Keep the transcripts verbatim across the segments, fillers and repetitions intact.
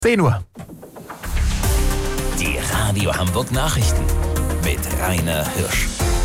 zehn Uhr. Die Radio Hamburg Nachrichten mit Rainer Hirsch.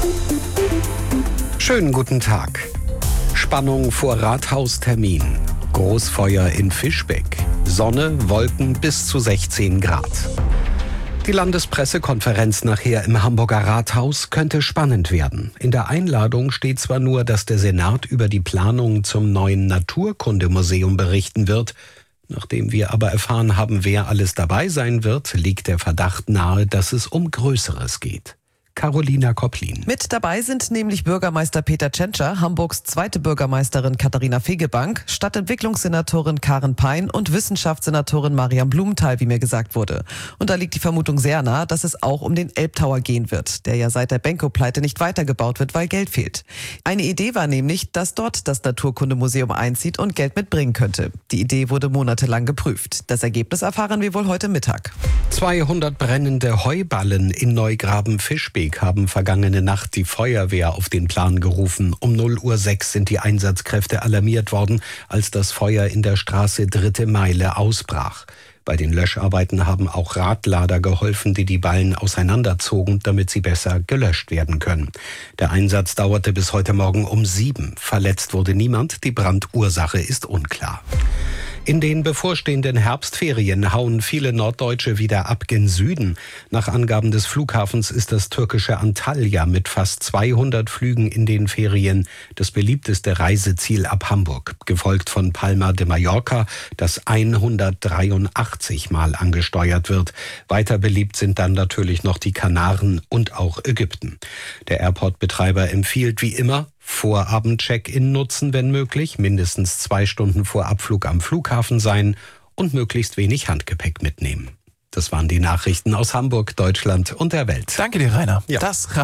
Schönen guten Tag. Spannung vor Rathaustermin. Großfeuer in Fischbeck. Sonne, Wolken bis zu sechzehn Grad. Die Landespressekonferenz nachher im Hamburger Rathaus könnte spannend werden. In der Einladung steht zwar nur, dass der Senat über die Planung zum neuen Naturkundemuseum berichten wird. Nachdem wir aber erfahren haben, wer alles dabei sein wird, liegt der Verdacht nahe, dass es um Größeres geht. Carolina Kopplin. Mit dabei sind nämlich Bürgermeister Peter Tschentscher, Hamburgs zweite Bürgermeisterin Katharina Fegebank, Stadtentwicklungssenatorin Karen Pein und Wissenschaftssenatorin Mariam Blumenthal, wie mir gesagt wurde. Und da liegt die Vermutung sehr nah, dass es auch um den Elbtower gehen wird, der ja seit der Benko-Pleite nicht weitergebaut wird, weil Geld fehlt. Eine Idee war nämlich, dass dort das Naturkundemuseum einzieht und Geld mitbringen könnte. Die Idee wurde monatelang geprüft. Das Ergebnis erfahren wir wohl heute Mittag. zweihundert brennende Heuballen in Neugraben-Fischbeck haben vergangene Nacht die Feuerwehr auf den Plan gerufen. Um null Uhr sechs sind die Einsatzkräfte alarmiert worden, als das Feuer in der Straße Dritte Meile ausbrach. Bei den Löscharbeiten haben auch Radlader geholfen, die die Ballen auseinanderzogen, damit sie besser gelöscht werden können. Der Einsatz dauerte bis heute Morgen um sieben. Verletzt wurde niemand, die Brandursache ist unklar. In den bevorstehenden Herbstferien hauen viele Norddeutsche wieder ab gen Süden. Nach Angaben des Flughafens ist das türkische Antalya mit fast zweihundert Flügen in den Ferien das beliebteste Reiseziel ab Hamburg, gefolgt von Palma de Mallorca, das hundertdreiundachtzig Mal angesteuert wird. Weiter beliebt sind dann natürlich noch die Kanaren und auch Ägypten. Der Airport-Betreiber empfiehlt wie immer, Vorabend-Check-in nutzen, wenn möglich, mindestens zwei Stunden vor Abflug am Flughafen sein und möglichst wenig Handgepäck mitnehmen. Das waren die Nachrichten aus Hamburg, Deutschland und der Welt. Danke dir, Rainer. Ja. Das